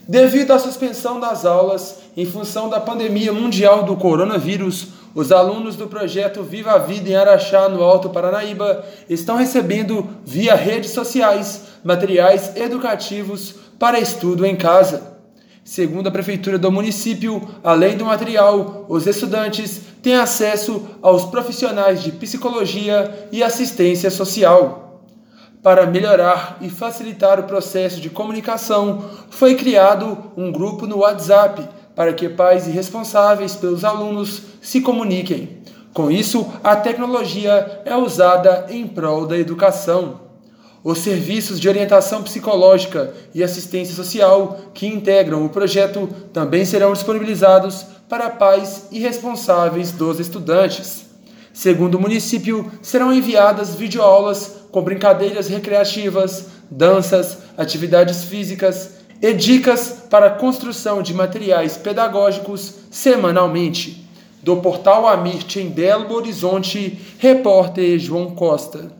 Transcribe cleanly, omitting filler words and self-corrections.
Devido à suspensão das aulas em função da pandemia mundial do coronavírus, os alunos do projeto Viva a Vida em Araxá, no Alto Paranaíba, estão recebendo, via redes sociais, materiais educativos para estudo em casa. Segundo a Prefeitura do município, além do material, os estudantes têm acesso aos profissionais de psicologia e assistência social. Para melhorar e facilitar o processo de comunicação, foi criado um grupo no WhatsApp para que pais e responsáveis pelos alunos se comuniquem. Com isso, a tecnologia é usada em prol da educação. Os serviços de orientação psicológica e assistência social que integram o projeto também serão disponibilizados para pais e responsáveis dos estudantes. Segundo o município, serão enviadas videoaulas com brincadeiras recreativas, danças, atividades físicas e dicas para a construção de materiais pedagógicos semanalmente. Do portal Amirte em Belo Horizonte, repórter João Costa.